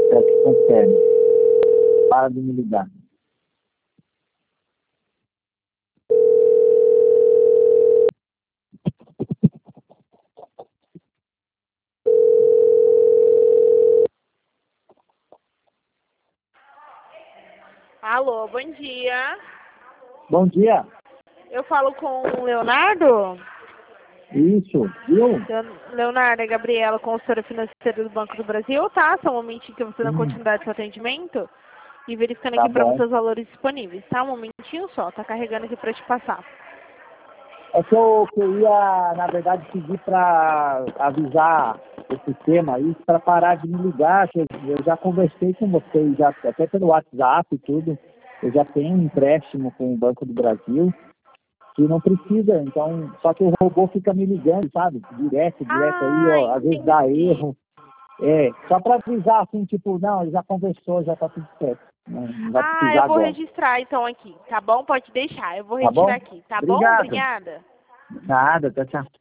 É que consegue. Para de me ligar. Alô, bom dia. Bom dia. Eu falo com o Leonardo? Isso, viu? Leonardo, é Gabriela, consultora financeira do Banco do Brasil, tá? Só um momentinho que eu vou dar Hum, continuidade ao seu atendimento. E verificando tá aqui para bom. você os valores disponíveis, tá? Um momentinho só, tá carregando aqui para te passar. É que eu queria, na verdade, pedir para avisar o sistema aí para parar de me ligar, que eu já conversei com vocês, já, até pelo WhatsApp e tudo. Eu já tenho um empréstimo com o Banco do Brasil, que não precisa, então, só que o robô fica me ligando, sabe? Direto aí, Ah, ó, às vezes dá entendi. erro. É, só para avisar assim, tipo, não, ele já conversou, já tá tudo certo. Não vai Ah, eu precisar vou agora. registrar então aqui, tá bom? Pode deixar, eu vou Tá retirar bom? aqui, tá bom? Obrigado. Obrigada. Nada, tchau, tchau.